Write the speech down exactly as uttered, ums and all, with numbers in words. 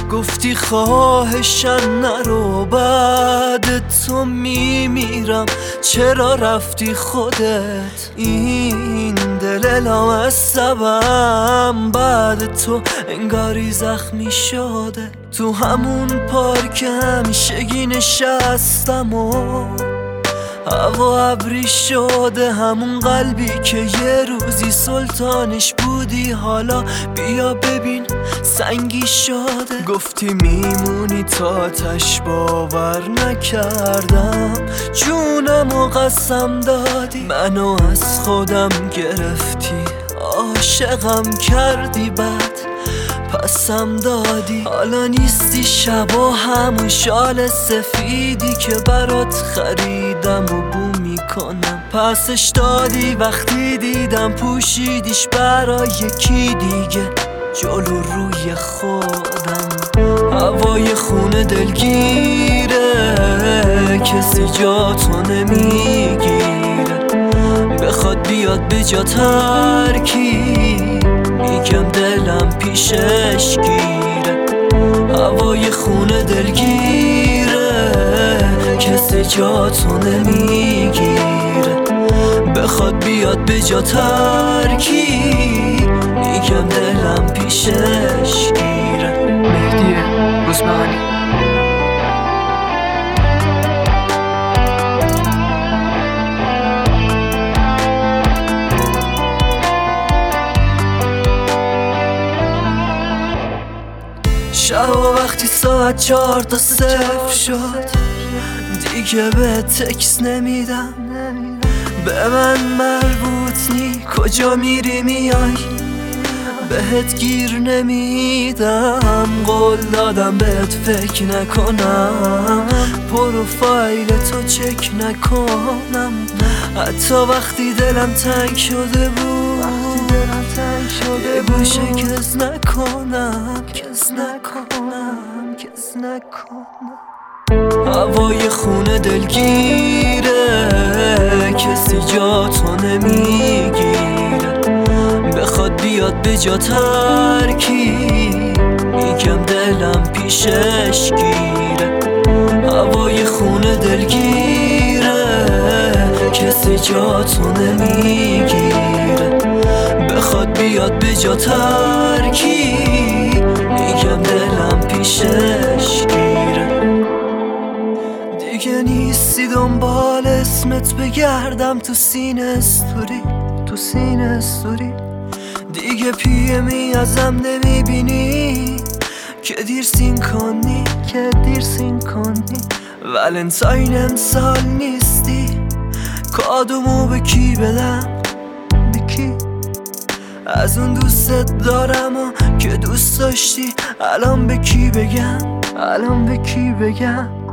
گفتی خواهشن نرو، بعد تو میمیرم، چرا رفتی خودت؟ این دل لامصبم بعد تو انگاری زخمی شده. تو همون پارک همیشگی نشستم و هوا ابری شده، همون قلبی که یه روزی سلطانش بودی حالا بیا ببین سنگی شده. گفتی میمونی تا آتش، باور نکردم، جونم و قسم دادی، منو از خودم گرفتی، عاشقم کردی، بعد پسم دادی. حالا نیستی شبا همون شال سفیدی که برات خریدم و بو میکنم، پسش دادی وقتی دیدم پوشیدیش برای یکی دیگه جلو روی خودم. هوای خونه دلگیره، کسی جاتو نمیگیره، بخواد بیاد به جا ترکی، میگم دلم پیشش گیره. هوای خونه دلگیره، کسی جاتو نمیگیره، بخواد بیاد به جا ترکی، میگم دلم پیشش گیره. مهدی روزمانی. شب وقتی ساعت چهار تا صفر شد، دیگه به تکس نمیدم، به من مربوط نی، کجا میری میای، بهت گیر نمیدم، قول دادم بهت فکر نکنم، پروفایل تو چک نکنم، حتی وقتی دلم تنگ شده بود یه گوشه کس نکنم، کس نکنم، کس نکنم. هوای خونه دلگیره، کسی جاتو نمیگیره، بخواد بیاد به جا ترکی، میگم دلم پیشش گیره. هوای خونه دلگیره، کسی جاتو نمیگیره، بخواد بیاد به جا ترکی، میگم دلم پیشش گیره. دیگه نیستی دنبال اسمت بگردم تو سینه استوری، تو سینه استوری، دیگه پیمی ازم نمیبینی که دیر سین کنی، که دیر سین کنی. ولنتاین امسال نیستی، کادومو به کی بدم، به کی؟ از اون دوستت دارم و که دوست داشتی، الان به کی بگم، الان به کی بگم؟